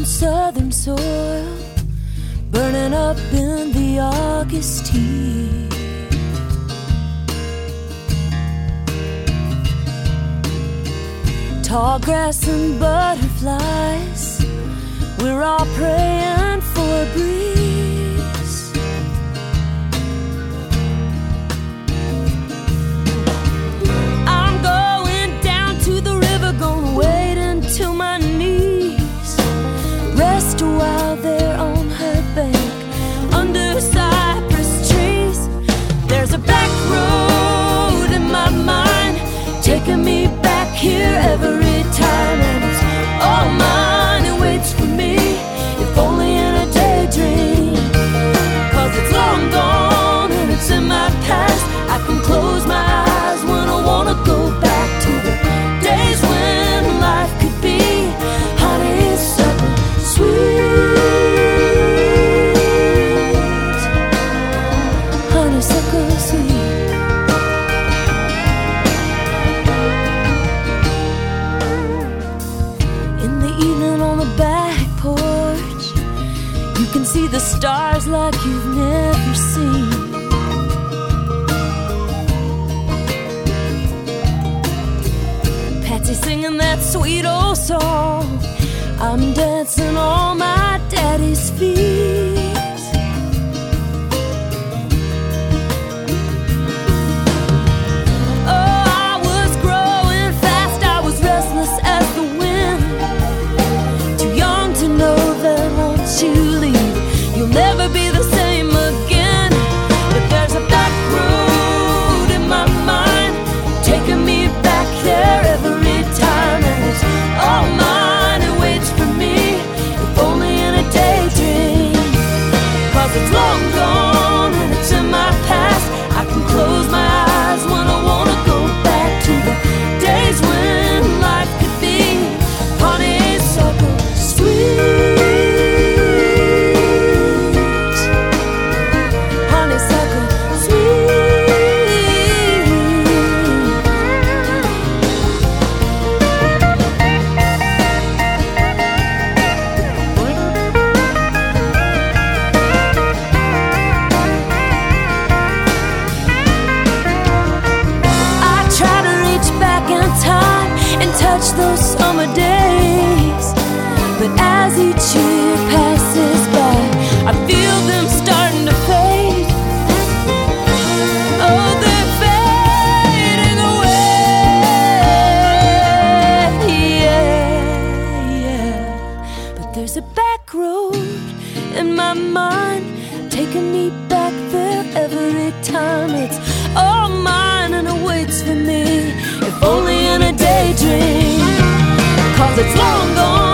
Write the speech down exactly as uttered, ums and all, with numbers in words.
southern soil, burning up in the August heat. Tall grass and butterflies, we're all praying for a breeze. I'm going down to the river, gonna wade until my knees, rest a while there on her bank, under cypress trees. There's a back road in my mind, taking me back here every time, and it's all mine, it waits for me, if only in a daydream. Cause it's long gone and it's in my past, I can close my eyes when I wanna go back to the days when life could be honeysuckle sweet, honeysuckle sweet. You can see the stars like you've never seen. Patsy singing that sweet old song, I'm dancing on my daddy's feet. Oh, I was growing fast, I was restless as the wind, too young to know that once you leave, you'll never be the same again. But there's a back road in my mind, taking me back there every time, and it's all mine, it waits for me, if only in a daydream. Cause it's long gone and it's in my past, I can close my eyes when I wanna go back to the days when life could be honeysuckle sweet. Touch those summer days, but as each year passes by, I feel them starting to fade. Oh, they're fading away, yeah, yeah. But there's a back road in my mind, taking me back there every time. It's all mine and it waits for me, if only in a daydream. Cause it's long gone